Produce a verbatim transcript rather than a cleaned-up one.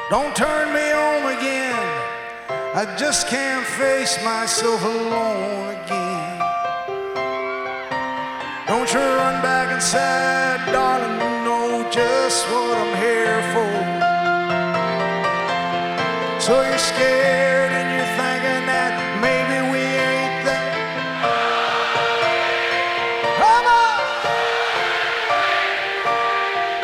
Don't turn me on again. I just can't face myself alone again. Don't you run back inside, darling, you know just what I'm here for. So you're scared